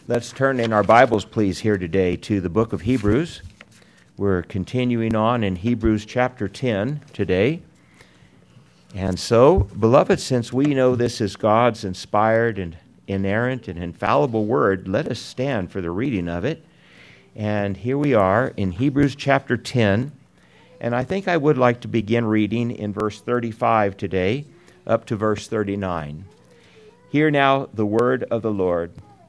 Let's turn in our Bibles, please, here today to the book of Hebrews. We're continuing on in Hebrews chapter 10 today. And so, beloved, since we know this is God's inspired and inerrant and infallible word, let us stand for the reading of it. And here we are in Hebrews chapter 10. And I think I would like to begin reading in verse 35 today, up to verse 39. Hear now the word of the Lord.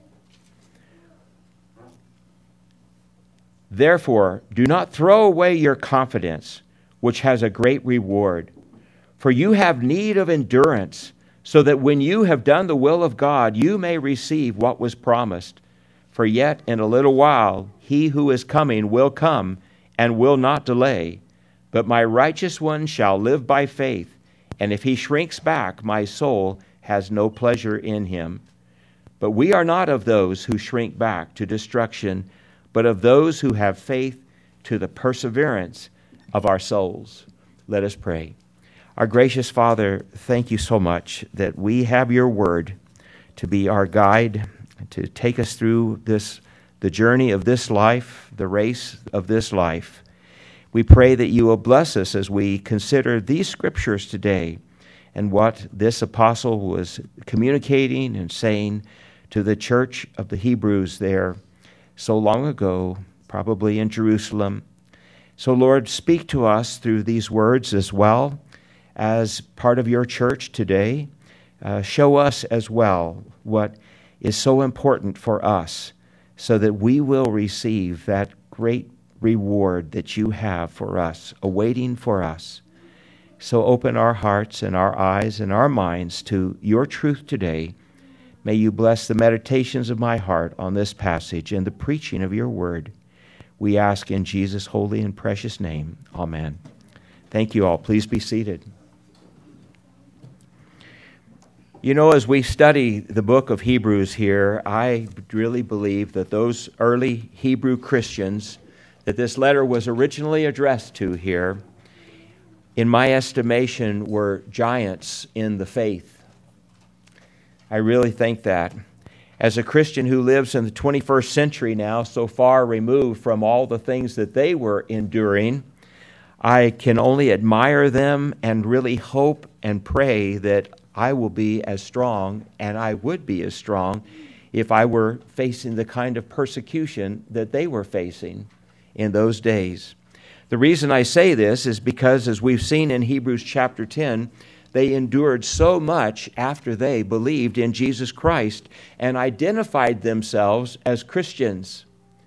Therefore, do not throw away your confidence, which has a great reward. For you have need of endurance, so that when you have done the will of God, you may receive what was promised. For yet in a little while he who is coming will come, and will not delay. But my righteous one shall live by faith, and if he shrinks back, my soul has no pleasure in him. But we are not of those who shrink back to destruction, but of those who have faith to the perseverance of our souls. Let us pray. Our gracious Father, thank you so much that we have your word to be our guide, to take us through the journey of this life, the race of this life. We pray that you will bless us as we consider these scriptures today and what this apostle was communicating and saying to the church of the Hebrews there so long ago, probably in Jerusalem. So, Lord, speak to us through these words as well as part of your church today. Show us as well what is so important for us so that we will receive that great reward that you have for us, awaiting for us. So open our hearts and our eyes and our minds to your truth today. May you bless the meditations of my heart on this passage and the preaching of your word. We ask in Jesus' holy and precious name. Amen. Thank you all. Please be seated. You know, as we study the book of Hebrews here, I really believe that those early Hebrew Christians that this letter was originally addressed to here, in my estimation, were giants in the faith. I really think that. As a Christian who lives in the 21st century now, so far removed from all the things that they were enduring, I can only admire them and really hope and pray that I will be as strong, and I would be as strong if I were facing the kind of persecution that they were facing in those days. The reason I say this is because, as we've seen in Hebrews chapter 10, they endured so much after they believed in Jesus Christ and identified themselves as Christians.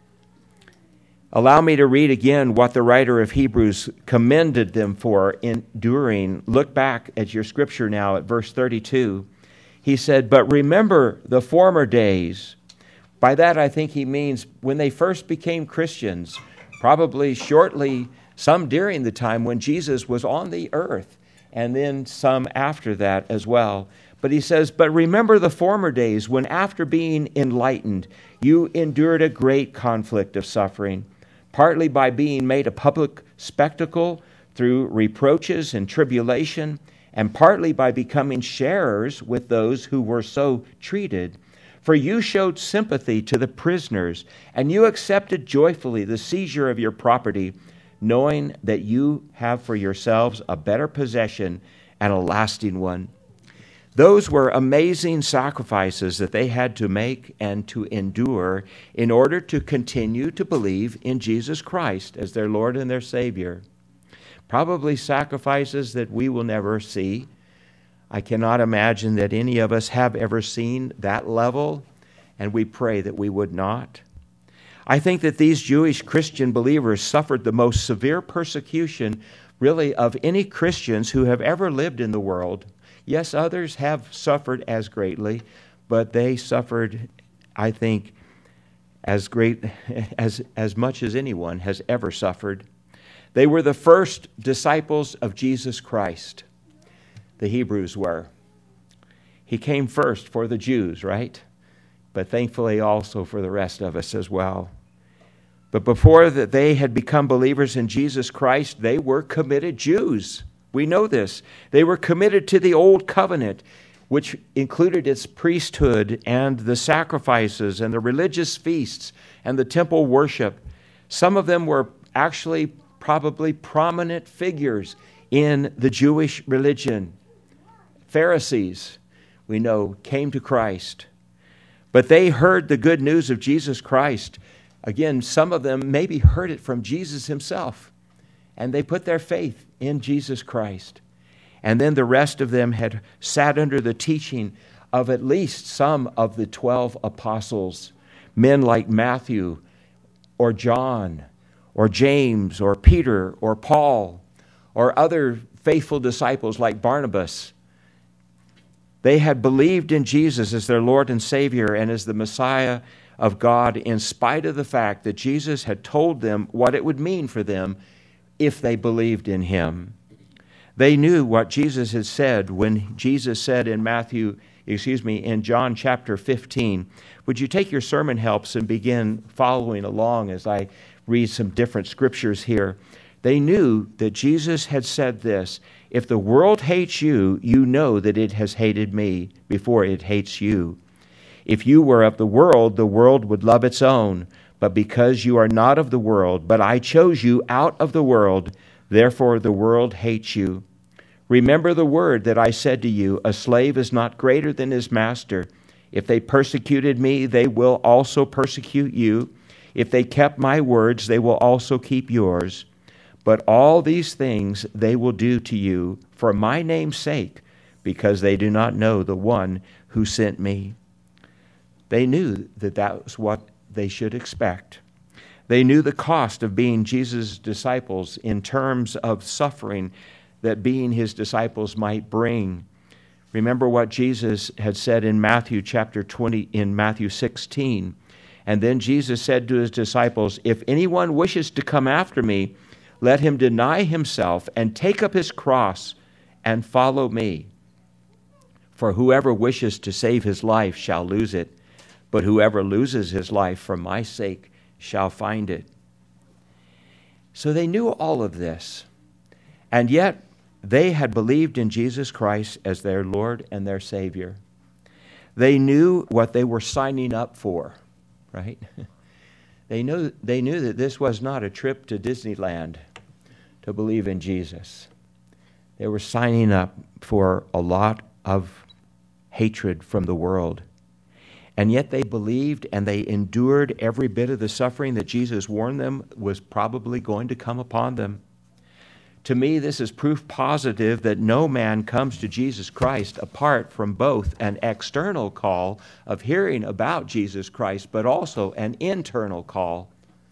Allow me to read again what the writer of Hebrews commended them for enduring. Look back at your scripture now at verse 32. He said, "But remember the former days." By that I think he means when they first became Christians, probably shortly, some during the time when Jesus was on the earth, and then some after that as well. But he says, "But remember the former days when after being enlightened, you endured a great conflict of suffering, partly by being made a public spectacle through reproaches and tribulation, and partly by becoming sharers with those who were so treated. For you showed sympathy to the prisoners, and you accepted joyfully the seizure of your property, knowing that you have for yourselves a better possession and a lasting one." Those were amazing sacrifices that they had to make and to endure in order to continue to believe in Jesus Christ as their Lord and their Savior. Probably sacrifices that we will never see. I cannot imagine that any of us have ever seen that level, and we pray that we would not. I think that these Jewish Christian believers suffered the most severe persecution, really, of any Christians who have ever lived in the world. Yes, others have suffered as greatly, but they suffered, I think, as much as anyone has ever suffered. They were the first disciples of Jesus Christ. The Hebrews were. He came first for the Jews, right? But thankfully also for the rest of us as well. But before that they had become believers in Jesus Christ, they were committed Jews. We know this. They were committed to the old covenant. which included its priesthood and the sacrifices and the religious feasts and the temple worship. Some of them were actually probably prominent figures in the Jewish religion. Pharisees, we know, came to Christ. But they heard the good news of Jesus Christ. Again, some of them maybe heard it from Jesus himself, and they put their faith in Jesus Christ. And then the rest of them had sat under the teaching of at least some of the 12 apostles, men like Matthew or John or James or Peter or Paul or other faithful disciples like Barnabas. They had believed in Jesus as their Lord and Savior and as the Messiah of God, in spite of the fact that Jesus had told them what it would mean for them if they believed in him. They knew what Jesus had said when Jesus said in John chapter 15. Would you take your sermon helps and begin following along as I read some different scriptures here? They knew that Jesus had said this: if the world hates you, you know that it has hated me before it hates you. If you were of the world would love its own. But because you are not of the world, but I chose you out of the world, therefore the world hates you. Remember the word that I said to you, a slave is not greater than his master. If they persecuted me, they will also persecute you. If they kept my words, they will also keep yours. But all these things they will do to you for my name's sake, because they do not know the one who sent me. They knew that was what they should expect. They knew the cost of being Jesus' disciples in terms of suffering that being his disciples might bring. Remember what Jesus had said in Matthew chapter 20, in Matthew 16. And then Jesus said to his disciples, if anyone wishes to come after me, let him deny himself and take up his cross and follow me. For whoever wishes to save his life shall lose it, but whoever loses his life for my sake shall find it. So they knew all of this, and yet they had believed in Jesus Christ as their Lord and their Savior. They knew what they were signing up for, right? They knew that this was not a trip to Disneyland to believe in Jesus. They were signing up for a lot of hatred from the world. And yet they believed and they endured every bit of the suffering that Jesus warned them was probably going to come upon them. To me, this is proof positive that no man comes to Jesus Christ apart from both an external call of hearing about Jesus Christ, but also an internal call.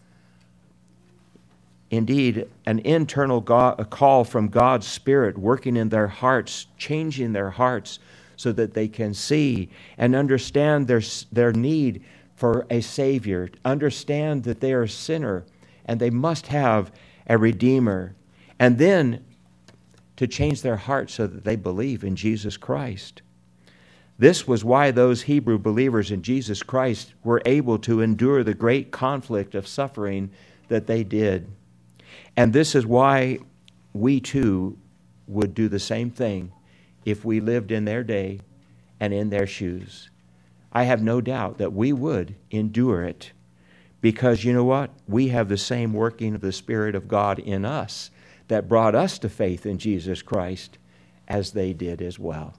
Indeed, an internal call from God's Spirit working in their hearts, changing their hearts, so that they can see and understand their need for a Savior, understand that they are a sinner and they must have a Redeemer, and then to change their hearts so that they believe in Jesus Christ. This was why those Hebrew believers in Jesus Christ were able to endure the great conflict of suffering that they did. And this is why we too would do the same thing if we lived in their day and in their shoes. I have no doubt that we would endure it, because you know what? We have the same working of the Spirit of God in us that brought us to faith in Jesus Christ as they did as well.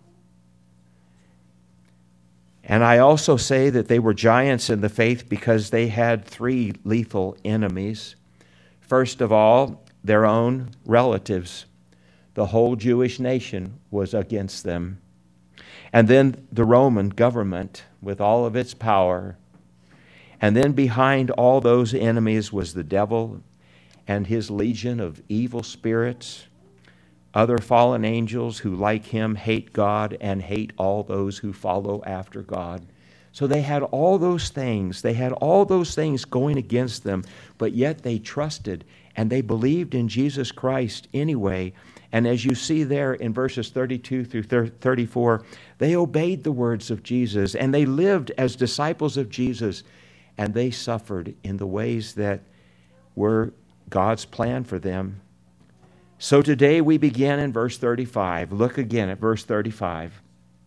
And I also say that they were giants in the faith because they had three lethal enemies. First of all, their own relatives. The whole Jewish nation was against them. And then the Roman government with all of its power. And then behind all those enemies was the devil and his legion of evil spirits, other fallen angels who, like him, hate God and hate all those who follow after God. So they had all those things. They had all those things going against them, but yet they trusted and they believed in Jesus Christ anyway. And as you see there in verses 32 through 34, they obeyed the words of Jesus and they lived as disciples of Jesus, and they suffered in the ways that were God's plan for them. So today we begin in verse 35. Look again at verse 35.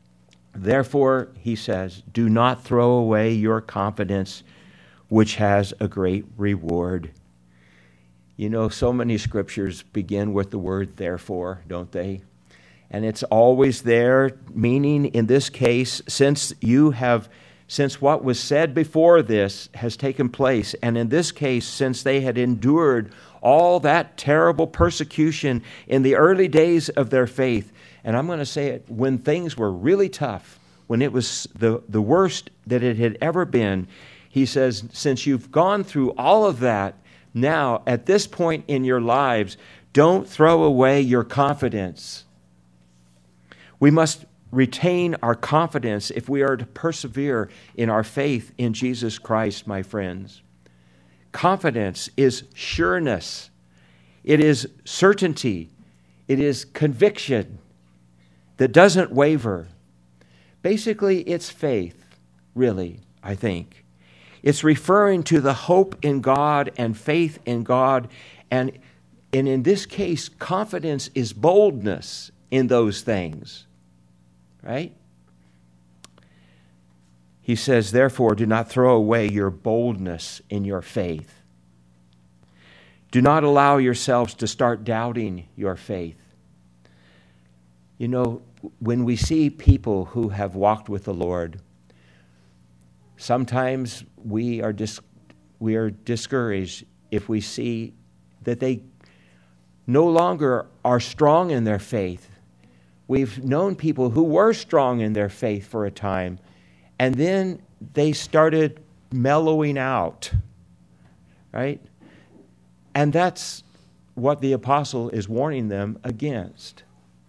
Therefore, he says, do not throw away your confidence, which has a great reward. You know, so many scriptures begin with the word therefore, don't they? And it's always there, meaning in this case, since what was said before this has taken place, and in this case, since they had endured all that terrible persecution in the early days of their faith, and I'm going to say it, when things were really tough, when it was the worst that it had ever been, he says, since you've gone through all of that, now, at this point in your lives, don't throw away your confidence. We must retain our confidence if we are to persevere in our faith in Jesus Christ, my friends. Confidence is sureness. It is certainty. It is conviction that doesn't waver. Basically, it's faith, really, I think. It's referring to the hope in God and faith in God. And in this case, confidence is boldness in those things. Right? He says, therefore, do not throw away your boldness in your faith. Do not allow yourselves to start doubting your faith. You know, when we see people who have walked with the Lord, sometimes we are discouraged if we see that they no longer are strong in their faith. We've known people who were strong in their faith for a time, and then they started mellowing out, right? And that's what the apostle is warning them against.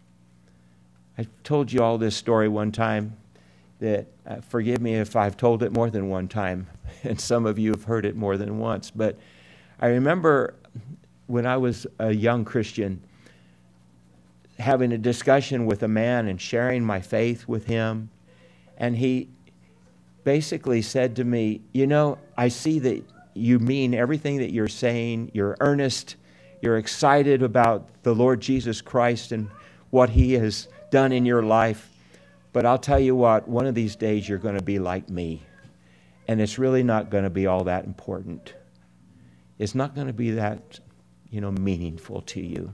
I told you all this story one time that, forgive me if I've told it more than one time, and some of you have heard it more than once, but I remember when I was a young Christian having a discussion with a man and sharing my faith with him, and he basically said to me, you know, I see that you mean everything that you're saying, you're earnest, you're excited about the Lord Jesus Christ and what he has done in your life, but I'll tell you what, one of these days you're going to be like me, and it's really not going to be all that important. It's not going to be that, meaningful to you.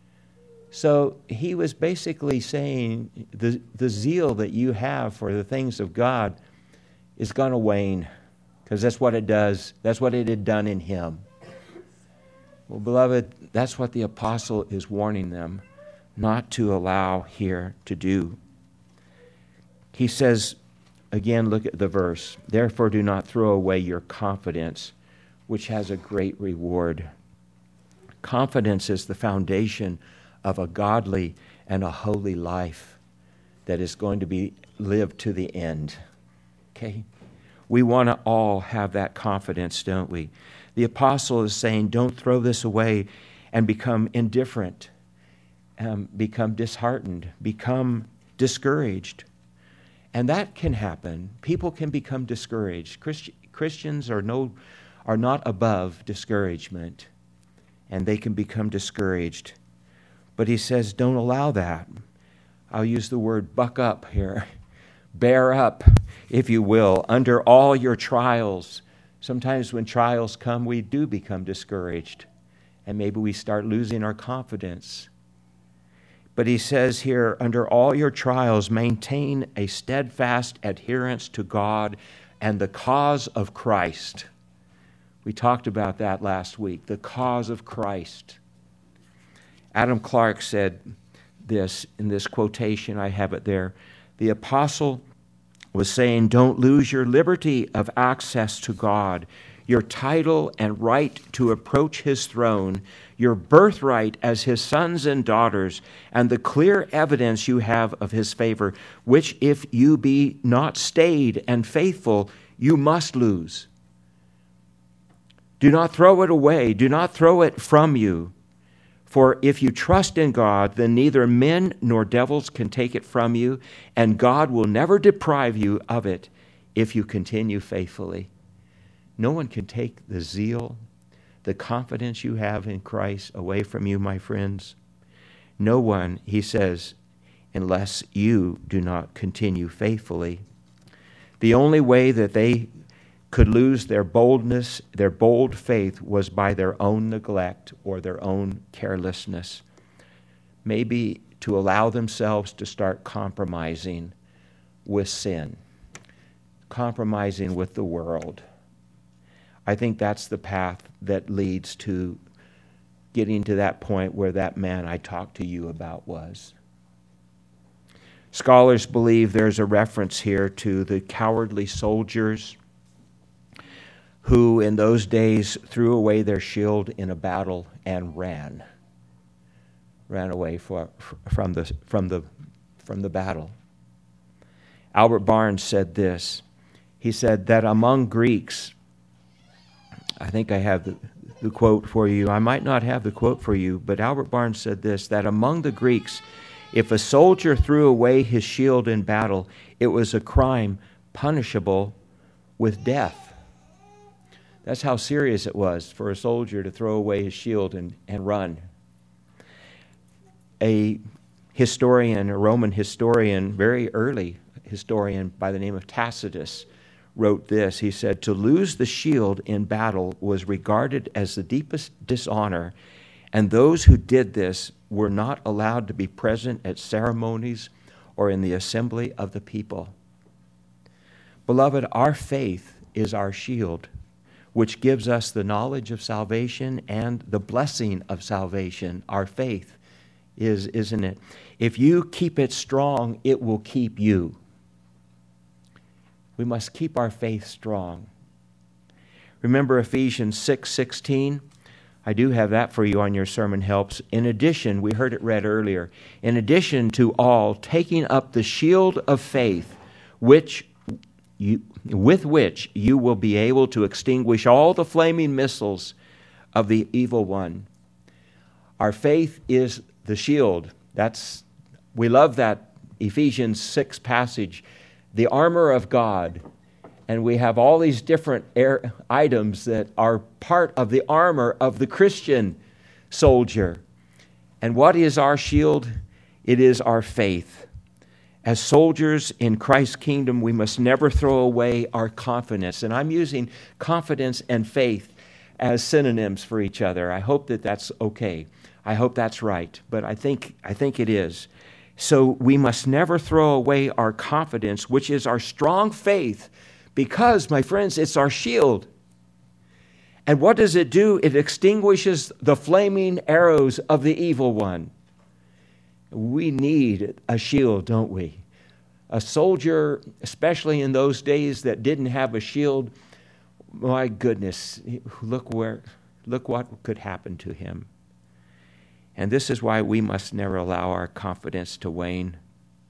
So he was basically saying the zeal that you have for the things of God is going to wane, because that's what it does. That's what it had done in him. Well, beloved, that's what the apostle is warning them not to allow here to do. He says, again, look at the verse, therefore do not throw away your confidence, which has a great reward. Confidence is the foundation of a godly and a holy life that is going to be lived to the end. Okay? We want to all have that confidence, don't we? The apostle is saying, don't throw this away and become indifferent, become disheartened, become discouraged. And that can happen. People can become discouraged. Christians are not above discouragement, and they can become discouraged. But he says, don't allow that. I'll use the word buck up here. Bear up, if you will, under all your trials. Sometimes when trials come, we do become discouraged, and maybe we start losing our confidence. But he says here, under all your trials, maintain a steadfast adherence to God and the cause of Christ. We talked about that last week, the cause of Christ. Adam Clark said this in this quotation, I have it there. The apostle was saying, don't lose your liberty of access to God, your title and right to approach his throne, your birthright as his sons and daughters, and the clear evidence you have of his favor, which if you be not stayed and faithful, you must lose. Do not throw it away. Do not throw it from you. For if you trust in God, then neither men nor devils can take it from you, and God will never deprive you of it if you continue faithfully. No one can take the zeal, the confidence you have in Christ away from you, my friends. No one, he says, unless you do not continue faithfully. The only way that they could lose their boldness, their bold faith, was by their own neglect or their own carelessness. Maybe to allow themselves to start compromising with sin, compromising with the world. I think that's the path that leads to getting to that point where that man I talked to you about was. Scholars believe there's a reference here to the cowardly soldiers who in those days threw away their shield in a battle and ran away from the battle. Albert Barnes said this. He said that among Greeks, I think I have the quote for you. I might not have the quote for you, but Albert Barnes said this, that among the Greeks, if a soldier threw away his shield in battle, it was a crime punishable with death. That's how serious it was for a soldier to throw away his shield and run. A historian, a Roman historian, very early historian by the name of Tacitus, wrote this. He said, to lose the shield in battle was regarded as the deepest dishonor, and those who did this were not allowed to be present at ceremonies or in the assembly of the people. Beloved, our faith is our shield, which gives us the knowledge of salvation and the blessing of salvation. Our faith is, isn't it? If you keep it strong, it will keep you. We must keep our faith strong. Remember Ephesians 6:16? I do have that for you on your sermon helps. In addition, we heard it read earlier, in addition to all, taking up the shield of faith, with which you will be able to extinguish all the flaming missiles of the evil one. Our faith is the shield. We love that Ephesians 6 passage, the armor of God. And we have all these different items that are part of the armor of the Christian soldier. And what is our shield? It is our faith. As soldiers in Christ's kingdom, we must never throw away our confidence. And I'm using confidence and faith as synonyms for each other. I hope that that's okay. I hope that's right. But I think it is. So we must never throw away our confidence, which is our strong faith, because, my friends, it's our shield. And what does it do? It extinguishes the flaming arrows of the evil one. We need a shield, don't we? A soldier, especially in those days that didn't have a shield, my goodness, look what could happen to him. And this is why we must never allow our confidence to wane.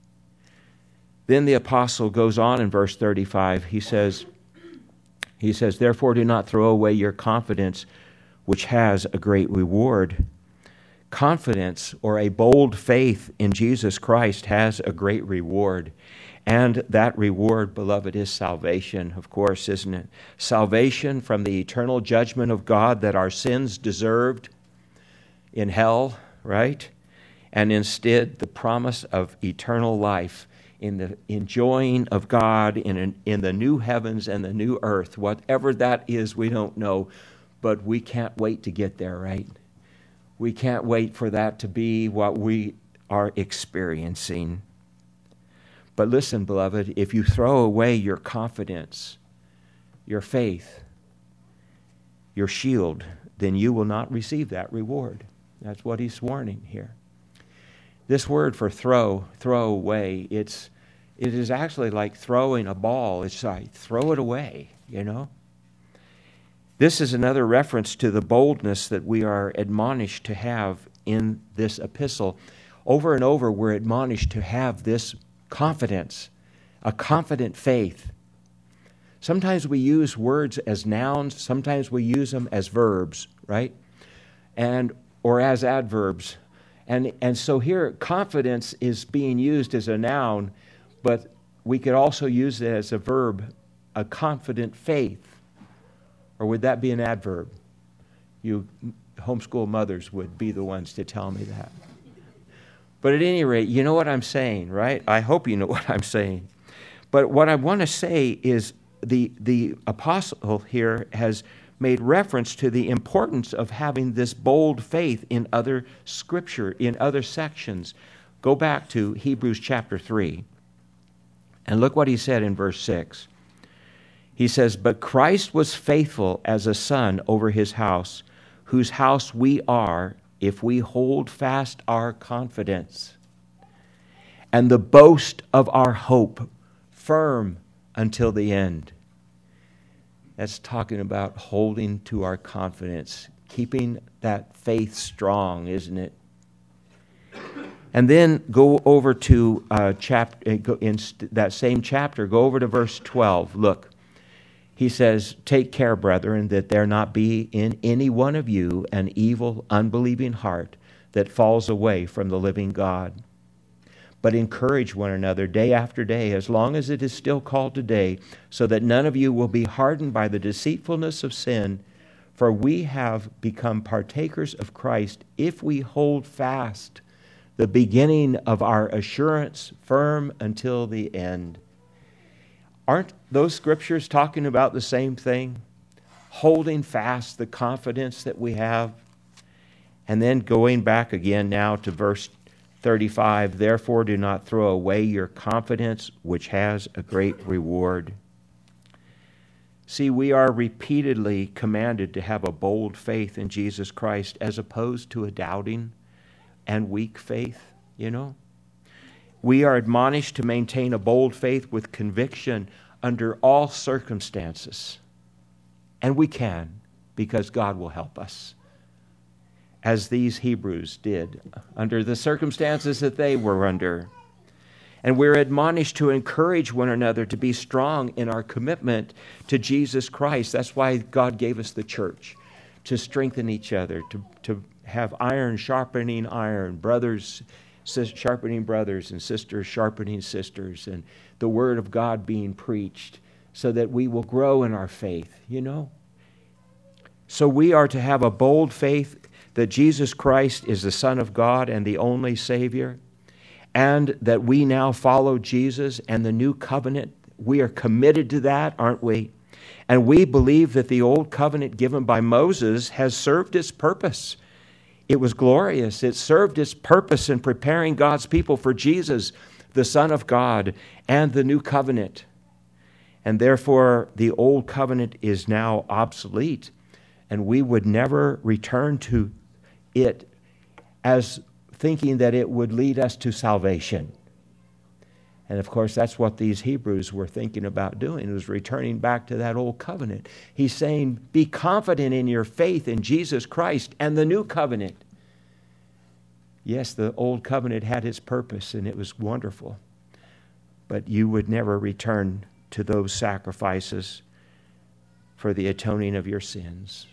Then the apostle goes on in verse 35. He says, therefore do not throw away your confidence, which has a great reward. Confidence, or a bold faith in Jesus Christ, has a great reward. And that reward, beloved, is salvation, of course, isn't it? Salvation from the eternal judgment of God that our sins deserved in hell, right? And instead, the promise of eternal life in the enjoying of God in the new heavens and the new earth. Whatever that is, we don't know, but we can't wait to get there, right? We can't wait for that to be what we are experiencing. But listen, beloved, if you throw away your confidence, your faith, your shield, then you will not receive that reward. That's what he's warning here. This word for throw away, it is actually like throwing a ball. It's like throw it away, you know. This is another reference to the boldness that we are admonished to have in this epistle. Over and over, we're admonished to have this confidence, a confident faith. Sometimes we use words as nouns. Sometimes we use them as verbs, right? Or as adverbs. And so here, confidence is being used as a noun, but we could also use it as a verb, a confident faith. Or would that be an adverb? You homeschool mothers would be the ones to tell me that. But at any rate, you know what I'm saying, right? I hope you know what I'm saying. But what I want to say is the apostle here has made reference to the importance of having this bold faith in other scripture, in other sections. Go back to Hebrews chapter 3, and look what he said in verse 6. He says, "But Christ was faithful as a son over his house, whose house we are, if we hold fast our confidence, and the boast of our hope firm until the end." That's talking about holding to our confidence, keeping that faith strong, isn't it? And then go over to in that same chapter, go over to verse 12. Look, he says, "Take care, brethren, that there not be in any one of you an evil, unbelieving heart that falls away from the living God. But encourage one another day after day, as long as it is still called today, so that none of you will be hardened by the deceitfulness of sin. For we have become partakers of Christ if we hold fast the beginning of our assurance firm until the end." Aren't those scriptures talking about the same thing? Holding fast the confidence that we have. And then going back again now to verse 35, "Therefore do not throw away your confidence, which has a great reward." See, we are repeatedly commanded to have a bold faith in Jesus Christ as opposed to a doubting and weak faith, you know. We are admonished to maintain a bold faith with conviction under all circumstances. And we can, because God will help us, as these Hebrews did, under the circumstances that they were under. And we're admonished to encourage one another to be strong in our commitment to Jesus Christ. That's why God gave us the church, to strengthen each other, to have iron sharpening iron, brothers sharpening brothers, and sisters sharpening sisters, and the Word of God being preached, so that we will grow in our faith, you know. So we are to have a bold faith that Jesus Christ is the Son of God and the only Savior, and that we now follow Jesus and the new covenant. We are committed to that, aren't we? And we believe that the old covenant given by Moses has served its purpose. It was glorious. It served its purpose in preparing God's people for Jesus, the Son of God, and the new covenant. And therefore, the old covenant is now obsolete, and we would never return to it as thinking that it would lead us to salvation. And of course, that's what these Hebrews were thinking about doing, was returning back to that old covenant. He's saying, be confident in your faith in Jesus Christ and the new covenant. Yes, the old covenant had its purpose, and it was wonderful. But you would never return to those sacrifices for the atoning of your sins.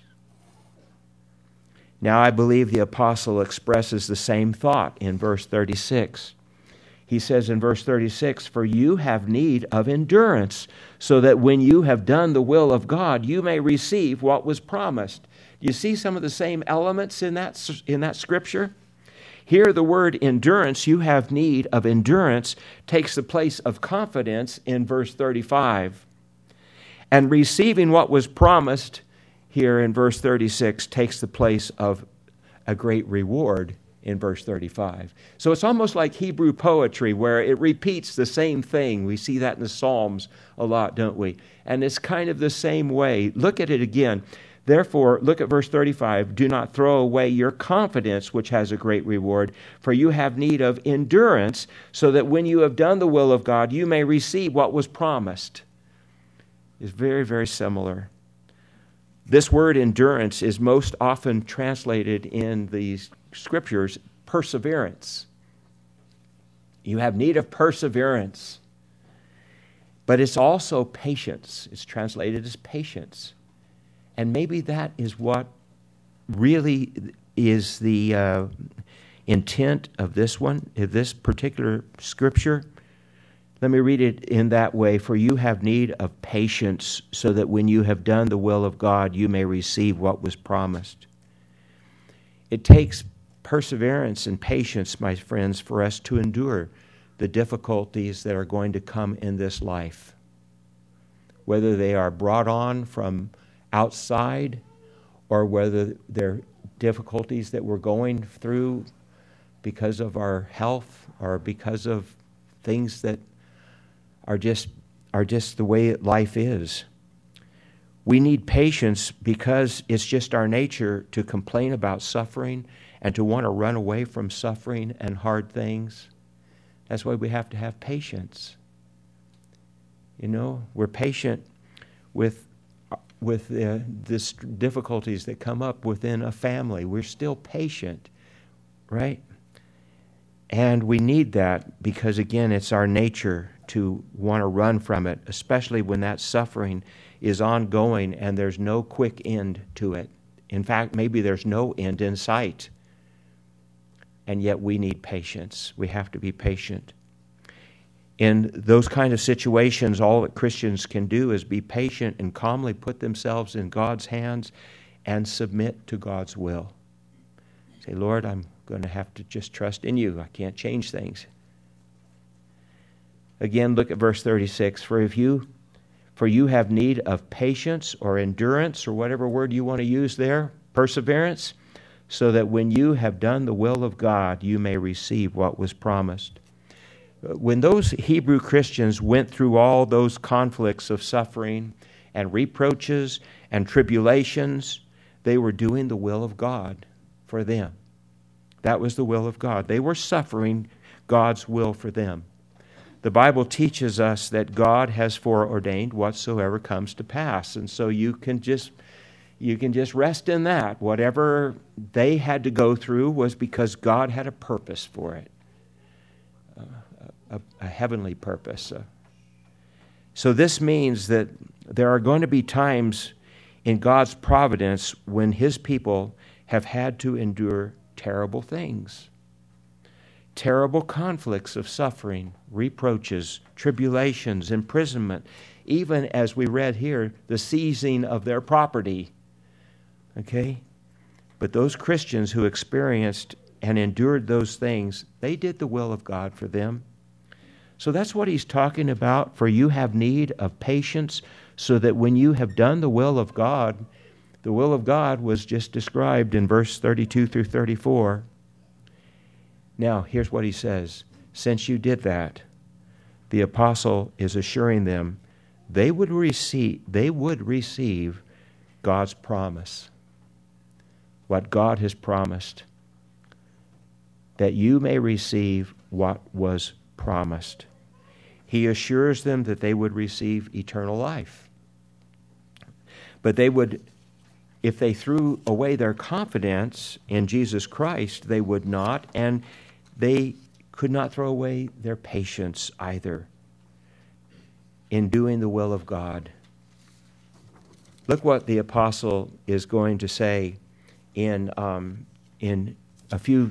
Now, I believe the apostle expresses the same thought in verse 36. He says in verse 36, "For you have need of endurance, so that when you have done the will of God, you may receive what was promised." Do you see some of the same elements in that scripture? Here, the word endurance, "you have need of endurance," takes the place of confidence in verse 35. And receiving what was promised here in verse 36 takes the place of a great reward in verse 35. So it's almost like Hebrew poetry, where it repeats the same thing. We see that in the Psalms a lot, don't we? And it's kind of the same way. Look at it again. "Therefore," look at verse 35, "do not throw away your confidence, which has a great reward, for you have need of endurance, so that when you have done the will of God, you may receive what was promised." It's very, very similar. This word endurance is most often translated in these scriptures perseverance. You have need of perseverance. But it's also patience. It's translated as patience. And maybe that is what really is the intent of this one, of this particular scripture. Let me read it in that way. "For you have need of patience, so that when you have done the will of God, you may receive what was promised." It takes perseverance and patience, my friends, for us to endure the difficulties that are going to come in this life, whether they are brought on from outside or whether they're difficulties that we're going through because of our health or because of things that are just the way life is. We need patience because it's just our nature to complain about suffering and to want to run away from suffering and hard things. That's why we have to have patience. You know, we're patient with the difficulties that come up within a family. We're still patient, right? And we need that because, again, it's our nature to want to run from it, especially when that suffering is ongoing and there's no quick end to it. In fact, maybe there's no end in sight. And yet we need patience. We have to be patient. In those kind of situations, all that Christians can do is be patient and calmly put themselves in God's hands and submit to God's will. Say, Lord, I'm going to have to just trust in you. I can't change things. Again, look at verse 36. For you have need of patience or endurance or whatever word you want to use there, perseverance, so that when you have done the will of God, you may receive what was promised. When those Hebrew Christians went through all those conflicts of suffering and reproaches and tribulations, they were doing the will of God for them. That was the will of God. They were suffering God's will for them. The Bible teaches us that God has foreordained whatsoever comes to pass. And so you can just rest in that. Whatever they had to go through was because God had a purpose for it. A heavenly purpose. So this means that there are going to be times in God's providence when His people have had to endure terrible things. Terrible conflicts of suffering, reproaches, tribulations, imprisonment, even as we read here, the seizing of their property. Okay? But those Christians who experienced and endured those things, they did the will of God for them. So that's what he's talking about. For you have need of patience, so that when you have done the will of God was just described in verse 32 through 34. Now, here's what he says. Since you did that, the apostle is assuring them they would receive God's promise, what God has promised, that you may receive what was promised. He assures them that they would receive eternal life. But they would, if they threw away their confidence in Jesus Christ, they would not, and they could not throw away their patience either in doing the will of God. Look what the apostle is going to say in a few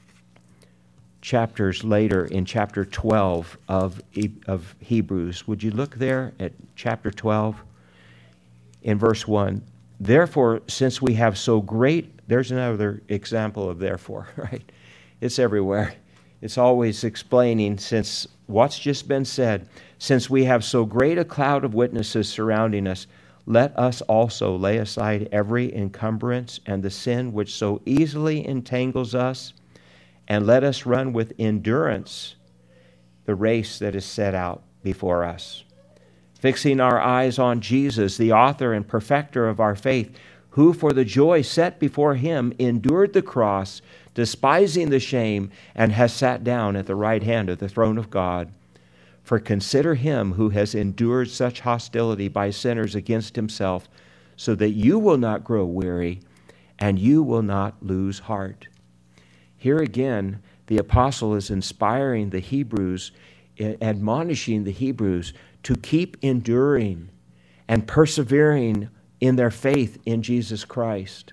chapters later, in chapter 12 of Hebrews. Would you look there at chapter 12 in verse 1? Therefore, since we have so great, there's another example of therefore, right? It's everywhere. It's always explaining, since what's just been said, since we have so great a cloud of witnesses surrounding us, let us also lay aside every encumbrance and the sin which so easily entangles us, and let us run with endurance the race that is set out before us, fixing our eyes on Jesus, the author and perfecter of our faith, who for the joy set before him endured the cross, despising the shame, and has sat down at the right hand of the throne of God. For consider him who has endured such hostility by sinners against himself, so that you will not grow weary and you will not lose heart. Here again, the apostle is inspiring the Hebrews, admonishing the Hebrews to keep enduring and persevering in their faith in Jesus Christ.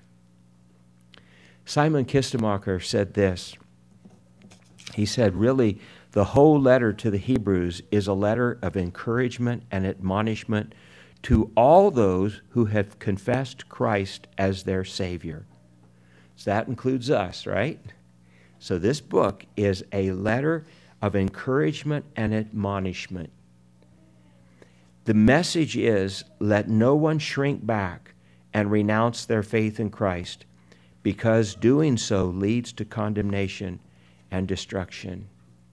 Simon Kistemacher said this. He said, really, the whole letter to the Hebrews is a letter of encouragement and admonishment to all those who have confessed Christ as their Savior. So that includes us, right? So this book is a letter of encouragement and admonishment. The message is, let no one shrink back and renounce their faith in Christ, because doing so leads to condemnation and destruction.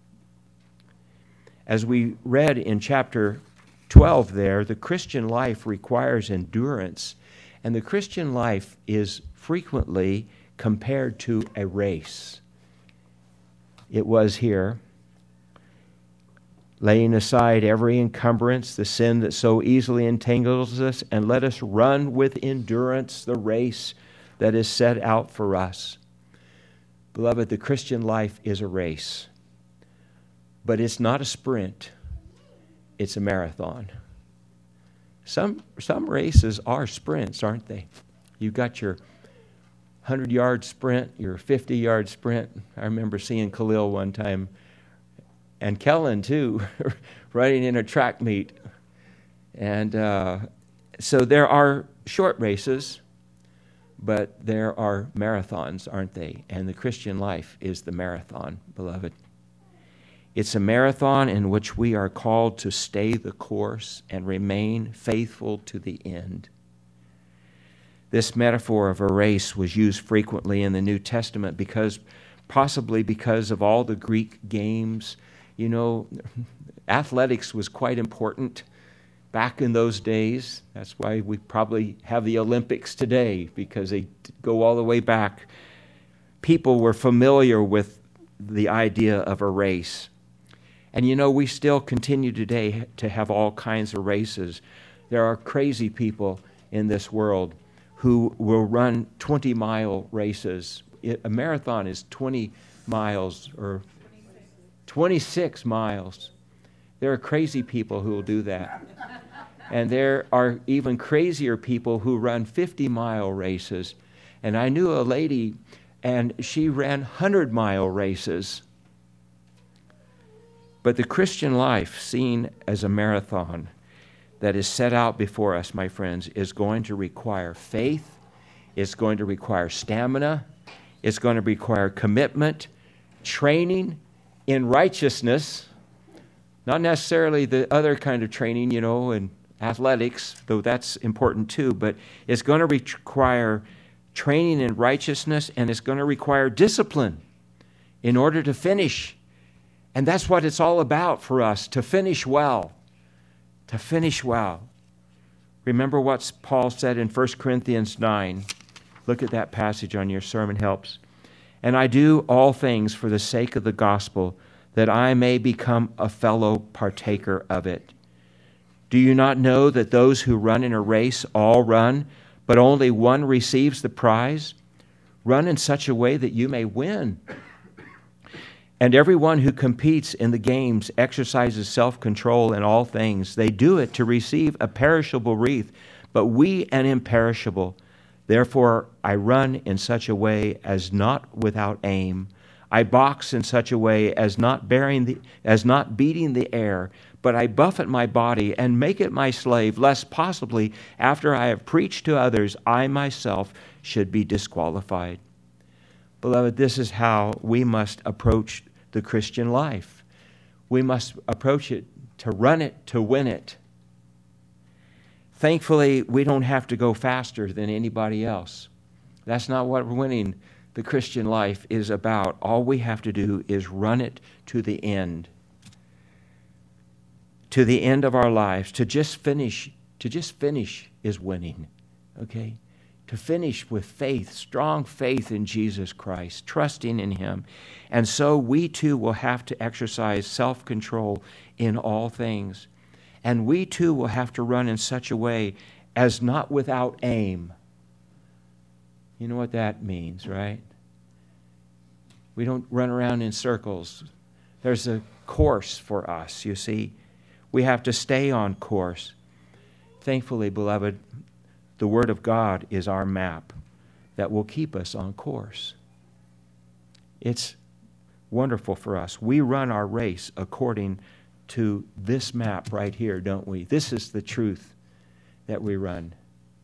As we read in chapter 12 there, the Christian life requires endurance, and the Christian life is frequently compared to a race. It was here, laying aside every encumbrance, the sin that so easily entangles us, and let us run with endurance the race that is set out for us. Beloved, the Christian life is a race, but it's not a sprint. It's a marathon. Some races are sprints, aren't they? You've got your 100-yard sprint, your 50-yard sprint. I remember seeing Khalil one time, and Kellen too, running in a track meet. And so there are short races, but there are marathons, aren't they? And the Christian life is the marathon, beloved. It's a marathon in which we are called to stay the course and remain faithful to the end. This metaphor of a race was used frequently in the New Testament possibly because of all the Greek games. You know, athletics was quite important back in those days. That's why we probably have the Olympics today, because they go all the way back. People were familiar with the idea of a race. And you know, we still continue today to have all kinds of races. There are crazy people in this world who will run 20-mile races. A marathon is 20 miles or 26 miles. There are crazy people who will do that. And there are even crazier people who run 50-mile races. And I knew a lady, and she ran 100-mile races. But the Christian life, seen as a marathon that is set out before us, my friends, is going to require faith. It's going to require stamina. It's going to require commitment, training in righteousness, not necessarily the other kind of training, in athletics, though that's important too, but it's going to require training in righteousness, and it's going to require discipline in order to finish. And that's what it's all about for us, to finish well. To finish well. Remember what Paul said in 1 Corinthians 9. Look at that passage on your sermon helps. And I do all things for the sake of the gospel, that I may become a fellow partaker of it. Do you not know that those who run in a race all run, but only one receives the prize? Run in such a way that you may win. And everyone who competes in the games exercises self-control in all things. They do it to receive a perishable wreath, but we an imperishable. Therefore, I run in such a way as not without aim. I box in such a way as not beating the air, but I buffet my body and make it my slave, lest possibly, after I have preached to others, I myself should be disqualified. Beloved, this is how we must approach the Christian life. We must approach it to run it, to win it. Thankfully, we don't have to go faster than anybody else. That's not what winning the Christian life is about. All we have to do is run it to the end. To the end of our lives. To just finish is winning. Okay? To finish with faith, strong faith in Jesus Christ, trusting in Him. And so we too will have to exercise self-control in all things. And we too will have to run in such a way as not without aim. You know what that means, right? We don't run around in circles. There's a course for us, you see. We have to stay on course. Thankfully, beloved, the Word of God is our map that will keep us on course. It's wonderful for us. We run our race according to this map right here, don't we? This is the truth that we run.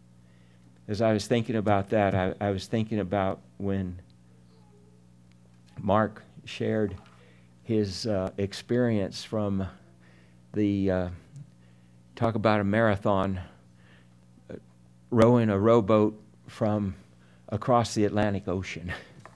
As I was thinking about that, I was thinking about when Mark shared his experience from the, talk about a marathon, rowing a rowboat from across the Atlantic Ocean.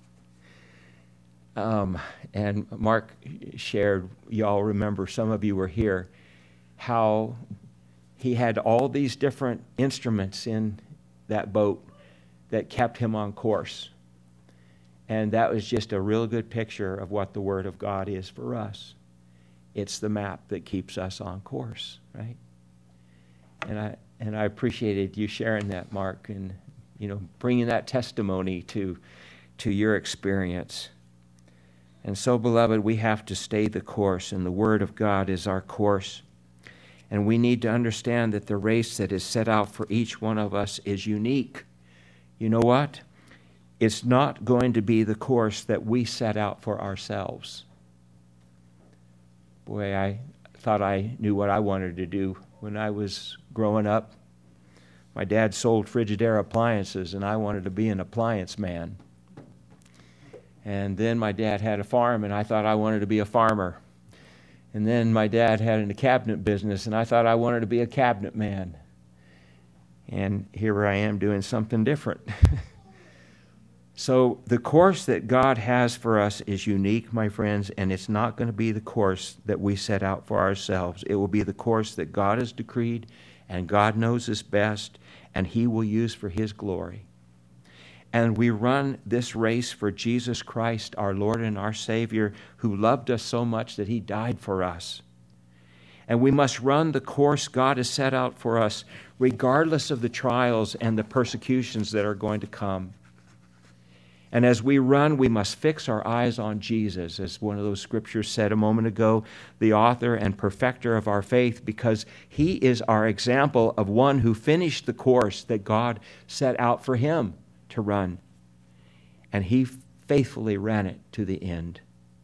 And Mark shared, y'all remember, some of you were here, how he had all these different instruments in that boat that kept him on course. And that was just a real good picture of what the Word of God is for us. It's the map that keeps us on course, right? And I appreciated you sharing that, Mark, and bringing that testimony to your experience. And so, beloved, we have to stay the course, and the Word of God is our course. And we need to understand that the race that is set out for each one of us is unique. You know what? It's not going to be the course that we set out for ourselves. Boy, I thought I knew what I wanted to do when I was growing up. My dad sold Frigidaire appliances, and I wanted to be an appliance man. And then my dad had a farm, and I thought I wanted to be a farmer. And then my dad had a cabinet business, and I thought I wanted to be a cabinet man. And here I am doing something different. So the course that God has for us is unique, my friends, and it's not going to be the course that we set out for ourselves. It will be the course that God has decreed, and God knows us best, and He will use for His glory. And we run this race for Jesus Christ, our Lord and our Savior, who loved us so much that He died for us. And we must run the course God has set out for us, regardless of the trials and the persecutions that are going to come. And as we run, we must fix our eyes on Jesus, as one of those scriptures said a moment ago, the author and perfecter of our faith, because He is our example of one who finished the course that God set out for Him to run. And He faithfully ran it to the end.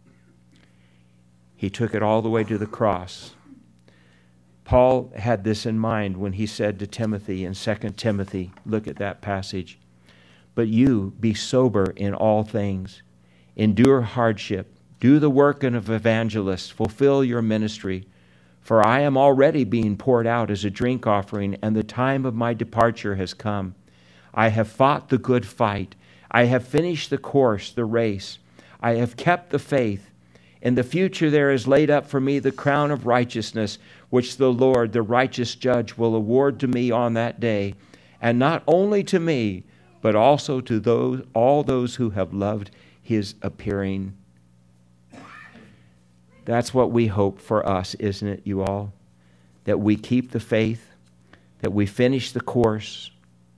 He took it all the way to the cross. Paul had this in mind when he said to Timothy in 2 Timothy, look at that passage, "But you be sober in all things, endure hardship, do the work of evangelists, fulfill your ministry. For I am already being poured out as a drink offering, and the time of my departure has come. I have fought the good fight. I have finished the course, the race. I have kept the faith. In the future there is laid up for me the crown of righteousness, which the Lord, the righteous judge, will award to me on that day, and not only to me, but also to all those who have loved His appearing." That's what we hope for us, isn't it, you all? That we keep the faith, that we finish the course.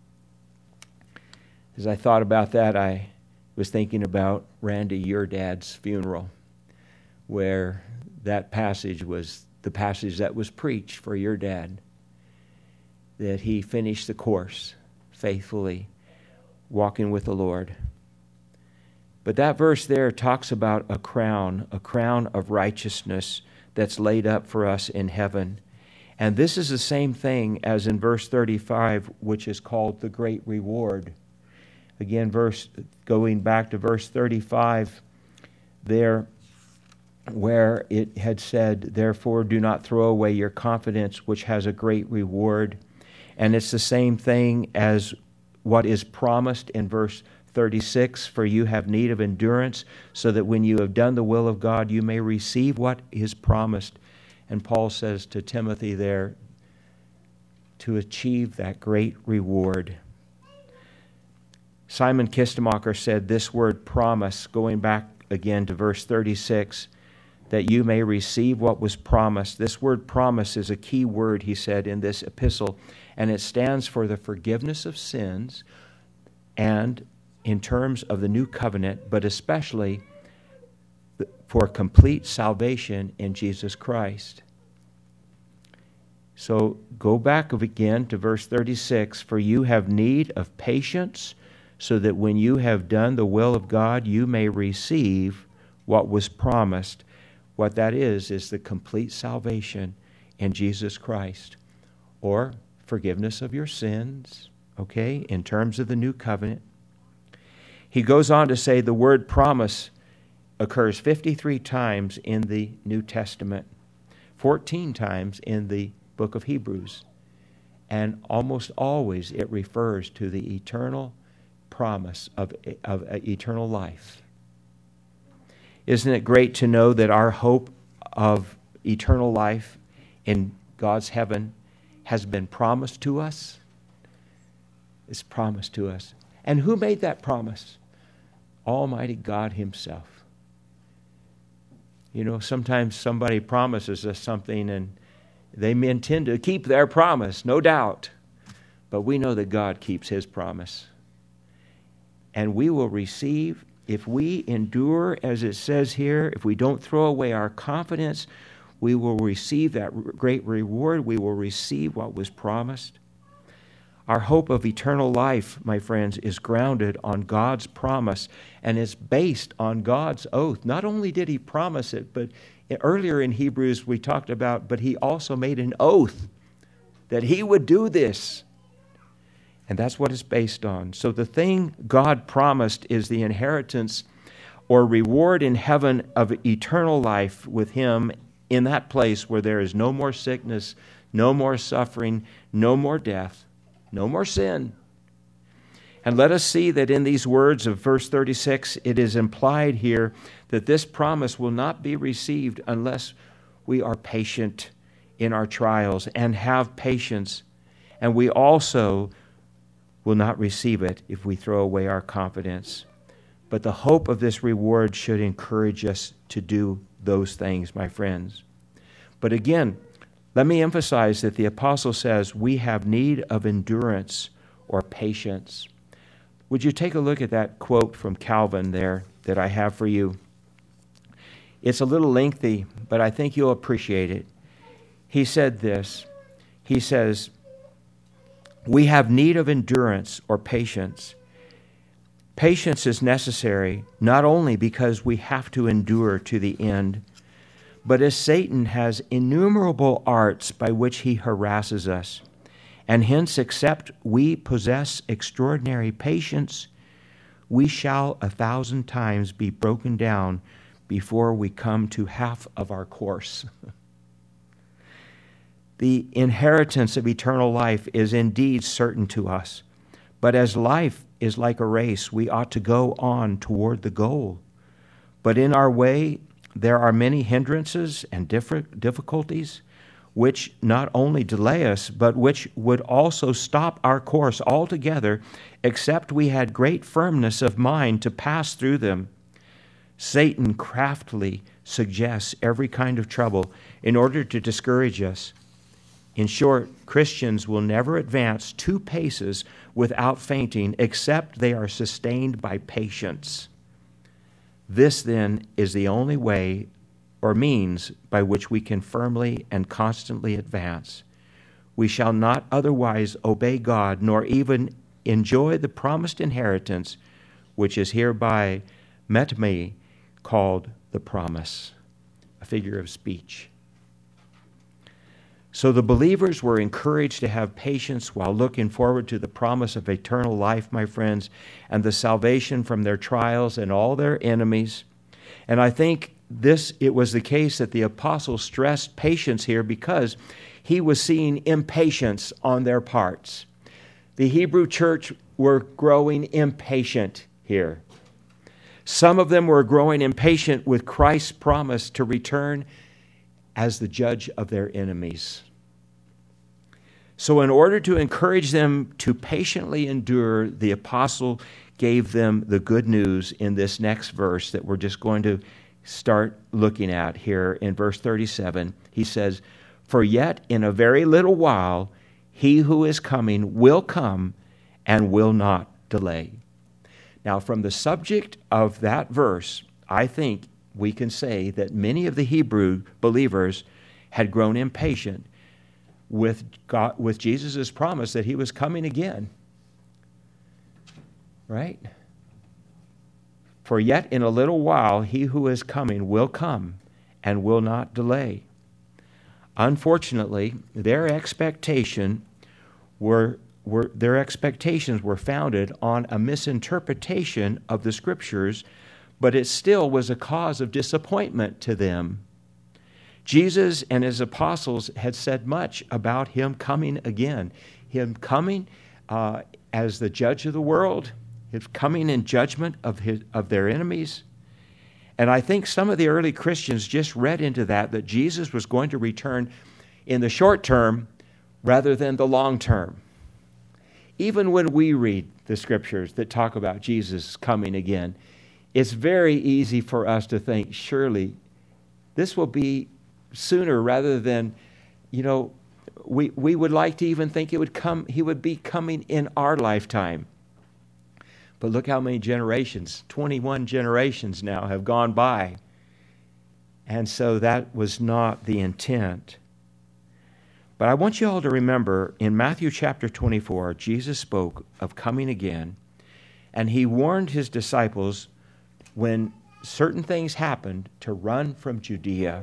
As I thought about that, I was thinking about Randy, your dad's funeral, where that passage was the passage that was preached for your dad, that he finished the course faithfully, walking with the Lord. But that verse there talks about a crown of righteousness that's laid up for us in heaven. And this is the same thing as in verse 35, which is called the great reward. Again, going back to verse 35, there where it had said, "Therefore do not throw away your confidence, which has a great reward." And it's the same thing as what is promised in verse 36, "For you have need of endurance, so that when you have done the will of God, you may receive what is promised." And Paul says to Timothy there, to achieve that great reward. Simon Kistemacher said this word promise, going back again to verse 36, that you may receive what was promised. This word promise is a key word, he said, in this epistle, and it stands for the forgiveness of sins and in terms of the new covenant, but especially for complete salvation in Jesus Christ. So go back again to verse 36, "For you have need of patience, so that when you have done the will of God, you may receive what was promised." What that is the complete salvation in Jesus Christ, or forgiveness of your sins, okay, in terms of the new covenant. He goes on to say the word promise occurs 53 times in the New Testament, 14 times in the book of Hebrews, and almost always it refers to the eternal promise of eternal life. Isn't it great to know that our hope of eternal life in God's heaven has been promised to us? It's promised to us. And who made that promise? Almighty God Himself. You know, sometimes somebody promises us something and they intend to keep their promise, no doubt. But we know that God keeps His promise. And we will receive, if we endure, as it says here, if we don't throw away our confidence, we will receive that great reward. We will receive what was promised. Our hope of eternal life, my friends, is grounded on God's promise and is based on God's oath. Not only did He promise it, but earlier in Hebrews we talked about, but He also made an oath that He would do this. And that's what it's based on. So the thing God promised is the inheritance or reward in heaven of eternal life with Him in that place where there is no more sickness, no more suffering, no more death, no more sin. And let us see that in these words of verse 36, it is implied here that this promise will not be received unless we are patient in our trials and have patience. And we also will not receive it if we throw away our confidence. But the hope of this reward should encourage us to do those things, my friends. But again, let me emphasize that the apostle says we have need of endurance or patience. Would you take a look at that quote from Calvin there that I have for you? It's a little lengthy, but I think you'll appreciate it. He said this. He says, we have need of endurance or patience. Patience is necessary not only because we have to endure to the end, but as Satan has innumerable arts by which he harasses us, and hence except we possess extraordinary patience, we shall 1,000 times be broken down before we come to half of our course. The inheritance of eternal life is indeed certain to us, but as life is like a race, we ought to go on toward the goal. But in our way, there are many hindrances and difficulties which not only delay us, but which would also stop our course altogether, except we had great firmness of mind to pass through them. Satan craftily suggests every kind of trouble in order to discourage us. In short, Christians will never advance 2 paces without fainting, except they are sustained by patience. This, then, is the only way or means by which we can firmly and constantly advance. We shall not otherwise obey God, nor even enjoy the promised inheritance, which is hereby metame, called the promise, a figure of speech. So the believers were encouraged to have patience while looking forward to the promise of eternal life, my friends, and the salvation from their trials and all their enemies. And I think it was the case that the apostle stressed patience here because he was seeing impatience on their parts. The Hebrew church were growing impatient here. Some of them were growing impatient with Christ's promise to return as the judge of their enemies. So in order to encourage them to patiently endure, the apostle gave them the good news in this next verse that we're just going to start looking at here in verse 37. He says, "For yet in a very little while he who is coming will come and will not delay." Now, from the subject of that verse, I think we can say that many of the Hebrew believers had grown impatient with Jesus' promise that he was coming again. Right? "For yet in a little while he who is coming will come and will not delay." Unfortunately, their expectations were founded on a misinterpretation of the Scriptures but it still was a cause of disappointment to them. Jesus and his apostles had said much about him coming again, him coming as the judge of the world, his coming in judgment of their enemies. And I think some of the early Christians just read into that Jesus was going to return in the short term rather than the long term. Even when we read the scriptures that talk about Jesus coming again, it's very easy for us to think, surely this will be sooner rather than, we would like to even think he would be coming in our lifetime. But look how many generations, 21 generations now have gone by. And so that was not the intent. But I want you all to remember in Matthew chapter 24, Jesus spoke of coming again, and he warned his disciples when certain things happened to run from Judea,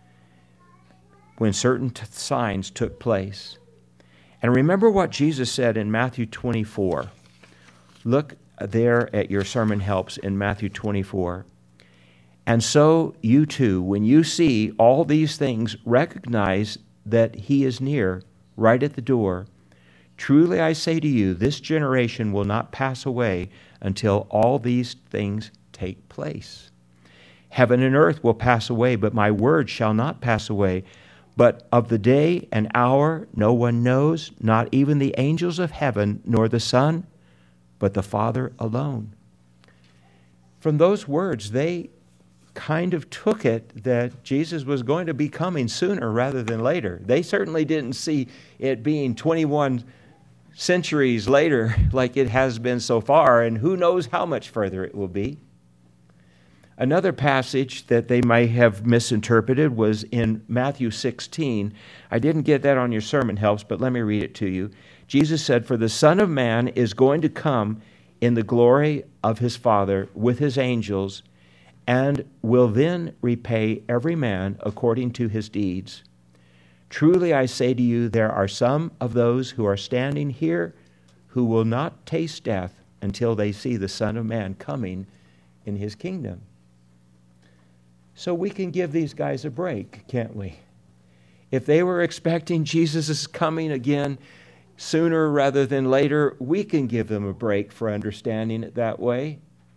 when certain signs took place. And remember what Jesus said in Matthew 24. Look there at your sermon helps in Matthew 24. And so you too, when you see all these things, recognize that he is near, right at the door. Truly I say to you, this generation will not pass away until all these things take place. Heaven and earth will pass away, but my word shall not pass away. But of the day and hour no one knows, not even the angels of heaven, nor the Son, but the Father alone. From those words, they kind of took it that Jesus was going to be coming sooner rather than later. They certainly didn't see it being 21 centuries later like it has been so far, and who knows how much further it will be. Another passage that they might have misinterpreted was in Matthew 16. I didn't get that on your sermon helps, but let me read it to you. Jesus said, "For the Son of Man is going to come in the glory of his Father with his angels, and will then repay every man according to his deeds. Truly I say to you, there are some of those who are standing here who will not taste death until they see the Son of Man coming in his kingdom." So we can give these guys a break, can't we? If they were expecting Jesus' coming again sooner rather than later, we can give them a break for understanding it that way.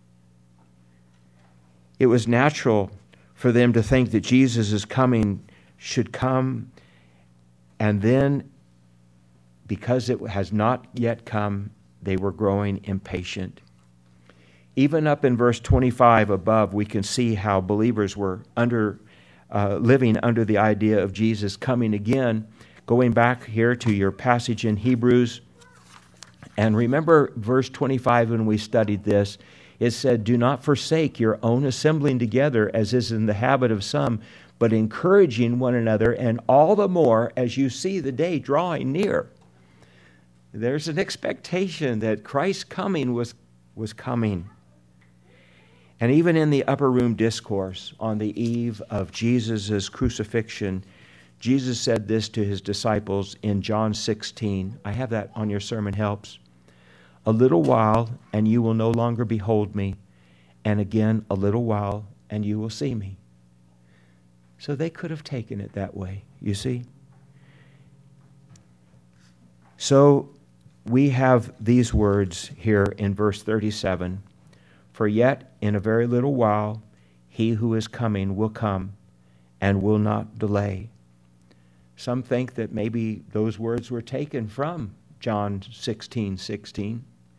It was natural for them to think that Jesus' coming should come, and then, because it has not yet come, they were growing impatient. Even up in verse 25 above, we can see how believers were living under the idea of Jesus coming again. Going back here to your passage in Hebrews, and remember verse 25 when we studied this, it said, "Do not forsake your own assembling together, as is in the habit of some, but encouraging one another, and all the more as you see the day drawing near." There's an expectation that Christ's coming was coming. And even in the upper room discourse on the eve of Jesus' crucifixion, Jesus said this to his disciples in John 16. I have that on your sermon helps. "A little while, and you will no longer behold me, and again a little while, and you will see me." So they could have taken it that way, you see. So we have these words here in verse 37. "For yet in a very little while he who is coming will come and will not delay." Some think that maybe those words were taken from John 16:16.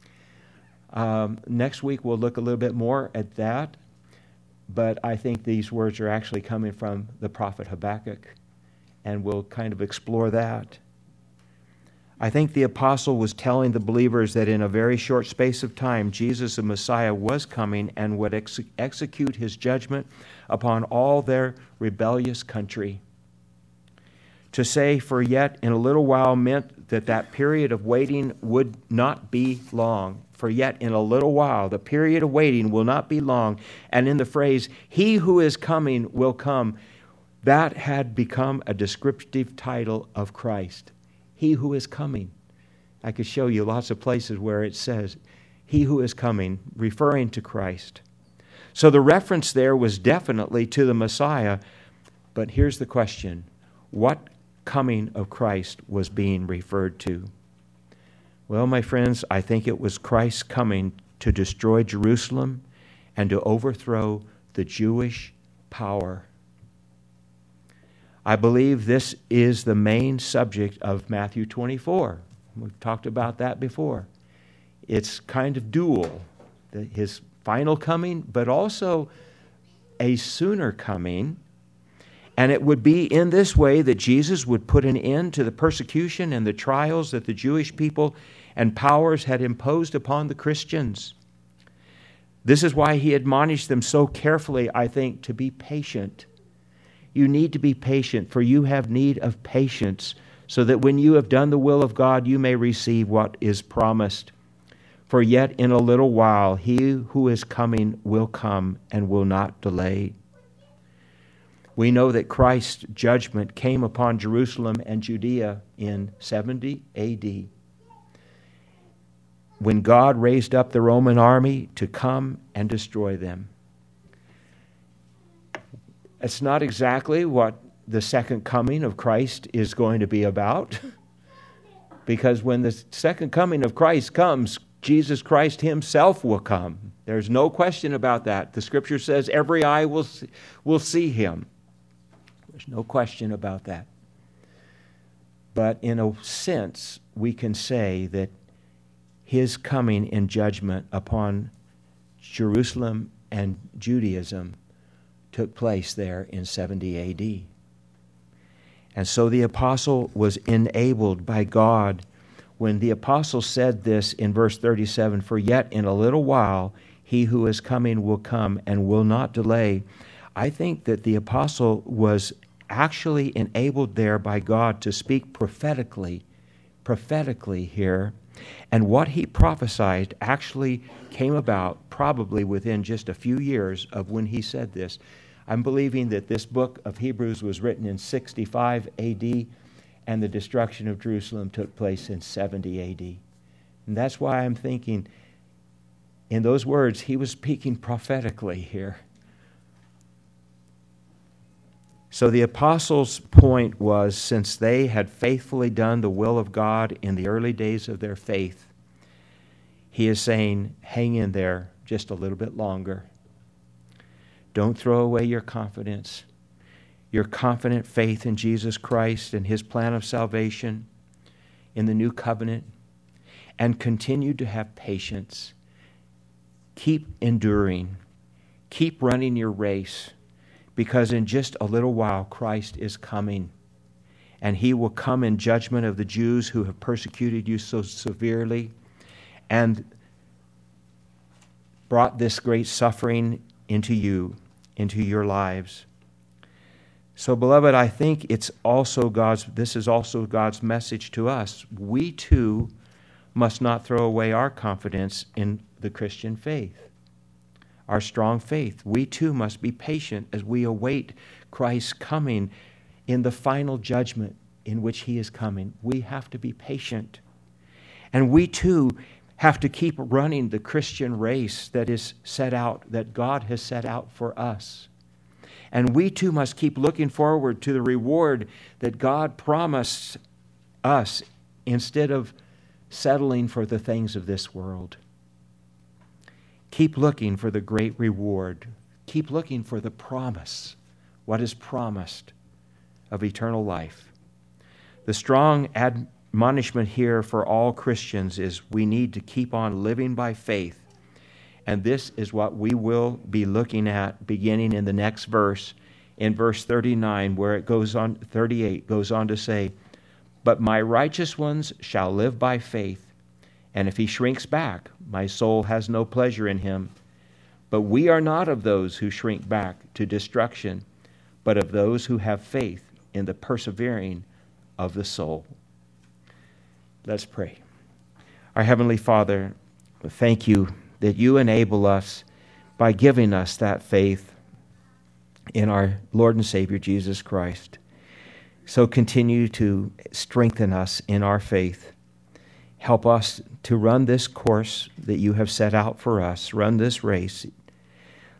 Next week we'll look a little bit more at that, but I think these words are actually coming from the prophet Habakkuk, and we'll kind of explore that. I think the apostle was telling the believers that in a very short space of time, Jesus the Messiah was coming and would execute his judgment upon all their rebellious country. To say "for yet in a little while" meant that period of waiting would not be long. For yet in a little while, the period of waiting will not be long. And in the phrase, "he who is coming will come," that had become a descriptive title of Christ. He who is coming. I could show you lots of places where it says, "he who is coming," referring to Christ. So the reference there was definitely to the Messiah. But here's the question. What coming of Christ was being referred to? Well, my friends, I think it was Christ's coming to destroy Jerusalem and to overthrow the Jewish power. I believe this is the main subject of Matthew 24. We've talked about that before. It's kind of dual, his final coming, but also a sooner coming. And it would be in this way that Jesus would put an end to the persecution and the trials that the Jewish people and powers had imposed upon the Christians. This is why he admonished them so carefully, I think, to be patient. You need to be patient, for you have need of patience, so that when you have done the will of God, you may receive what is promised. For yet in a little while, he who is coming will come and will not delay. We know that Christ's judgment came upon Jerusalem and Judea in 70 A.D., when God raised up the Roman army to come and destroy them. It's not exactly what the second coming of Christ is going to be about, because when the second coming of Christ comes, Jesus Christ himself will come. There's no question about that. The Scripture says every eye will see him. There's no question about that. But in a sense, we can say that his coming in judgment upon Jerusalem and Judaism took place there in 70 A.D. And so the apostle was enabled by God when the apostle said this in verse 37, "For yet in a little while he who is coming will come and will not delay." I think that the apostle was actually enabled there by God to speak prophetically here. And what he prophesied actually came about probably within just a few years of when he said this. I'm believing that this book of Hebrews was written in 65 A.D., and the destruction of Jerusalem took place in 70 A.D. And that's why I'm thinking, in those words, he was speaking prophetically here. So the apostles' point was, since they had faithfully done the will of God in the early days of their faith, he is saying, hang in there just a little bit longer. Don't throw away your confidence, your confident faith in Jesus Christ and his plan of salvation in the new covenant, and continue to have patience. Keep enduring. Keep running your race, because in just a little while Christ is coming, and he will come in judgment of the Jews who have persecuted you so severely and brought this great suffering into you, into your lives. So, beloved, I think this is also God's message to us. We too must not throw away our confidence in the Christian faith, our strong faith. We too must be patient as we await Christ's coming in the final judgment in which he is coming. We have to be patient. And we too have to keep running the Christian race that is set out, that God has set out for us. And we too must keep looking forward to the reward that God promised us instead of settling for the things of this world. Keep looking for the great reward. Keep looking for the promise, what is promised of eternal life. The strong admonishment here for all Christians is we need to keep on living by faith. And this is what we will be looking at beginning in the next verse, in verse 39, where it goes on, 38 goes on to say, "But my righteous ones shall live by faith, and if he shrinks back, my soul has no pleasure in him. But we are not of those who shrink back to destruction, but of those who have faith in the persevering of the soul." Let's pray. Our Heavenly Father, thank you that you enable us by giving us that faith in our Lord and Savior Jesus Christ. So continue to strengthen us in our faith. Help us to run this course that you have set out for us, run this race.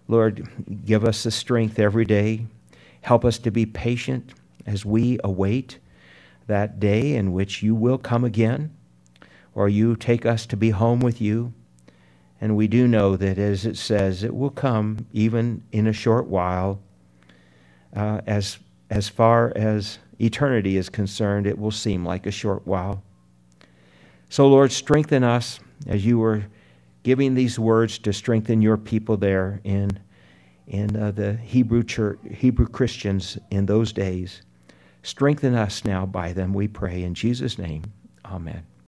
Lord, give us the strength every day. Help us to be patient as we await that day in which you will come again, or you take us to be home with you. And we do know that, as it says, it will come even in a short while. As far as eternity is concerned, it will seem like a short while. So, Lord, strengthen us as you were giving these words to strengthen your people there in the Hebrew church, Hebrew Christians in those days. Strengthen us now by them, we pray. In Jesus' name, amen.